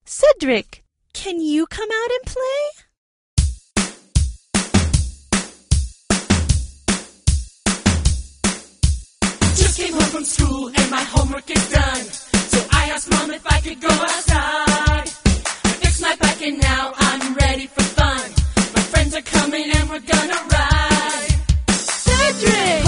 Cedric, can you come out and play? Just came home from school and my homework is done. So I asked Mom if I could go outside. I fixed my bike and now I'm ready for fun. My friends are coming and we're gonna ride. Cedric!